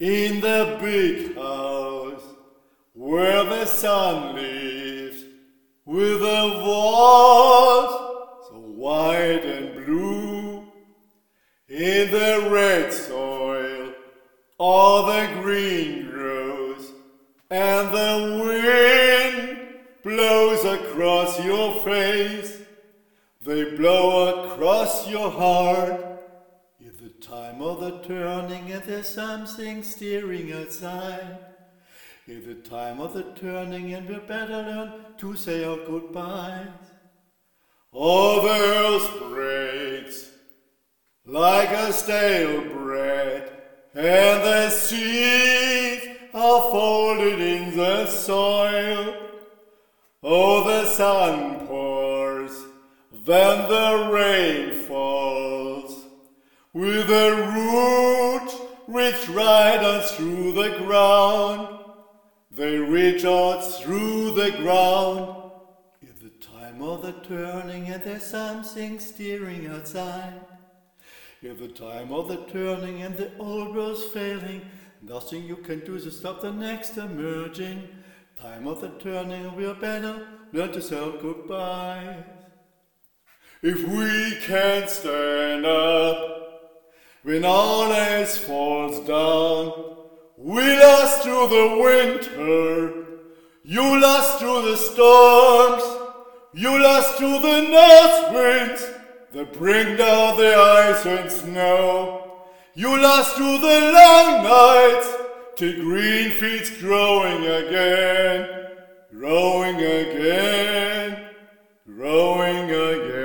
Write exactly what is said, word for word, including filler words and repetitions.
in the big house where the sun lives, with the walls so white and blue, in the red soil all the green grows, and the wind blows across your face, they blow across your heart. It's the time of the turning and there's something stirring outside. It's the time of the turning and we better learn to say our goodbyes. All the earth breaks like a stale bread, and the seeds are folded in the soil. Oh, the sun pours, then the rain falls, with the roots which ride on through the ground. They reach out through the ground. It's the time of the turning and there's something stirring outside. It's the time of the turning and the old world's failing. Nothing you can do to stop the next emerging. Time of the turning, we are better learn to say goodbye. If we can't stand up when all else falls down, we last through the winter, you last through the storms, you last through the north winds that bring down the ice and snow, you last through the long nights till green fields growing again, growing again, growing again.